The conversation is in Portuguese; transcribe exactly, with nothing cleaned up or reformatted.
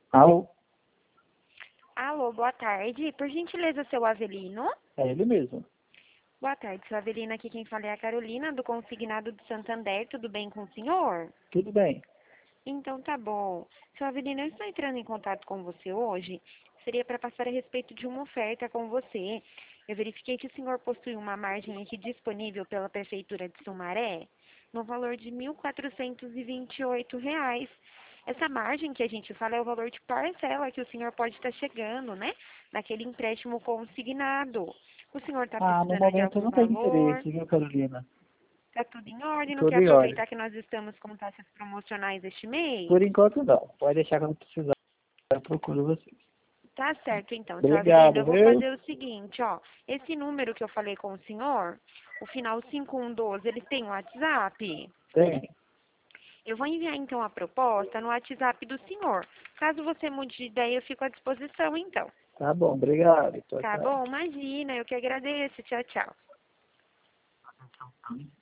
Alô? Alô, boa tarde. Por gentileza, seu Avelino? É ele mesmo. Boa tarde, seu Avelino. Aqui quem fala é a Carolina, do Consignado de Santander. Tudo bem com o senhor? Tudo bem. Então tá bom. Seu Avelino, eu estou entrando em contato com você hoje. Seria para passar a respeito de uma oferta com você. Eu verifiquei que o senhor possui uma margem aqui disponível pela Prefeitura de Sumaré, no valor de mil quatrocentos e vinte e oito reais. Essa margem que a gente fala é o valor de parcela que o senhor pode estar chegando, né? Naquele empréstimo consignado. O senhor está Ah, no precisando de momento eu algum não tenho valor? interesse, viu, Carolina? Está tudo em ordem? Não quer Tudo em ordem. aproveitar que nós estamos com taxas promocionais este mês? Por enquanto não. Pode deixar quando precisar. Eu procuro vocês. Tá certo, então, seu Avelino. Obrigado, Eu vou viu? fazer o seguinte, ó. Esse número que eu falei com o senhor, o final cinco um um dois, ele tem um WhatsApp? Tem. Eu vou enviar, então, a proposta no WhatsApp do senhor. Caso você mude de ideia, eu fico à disposição, então. Tá bom, obrigado. Tchau, Tá tchau. bom? Imagina, eu que agradeço. Tchau, tchau.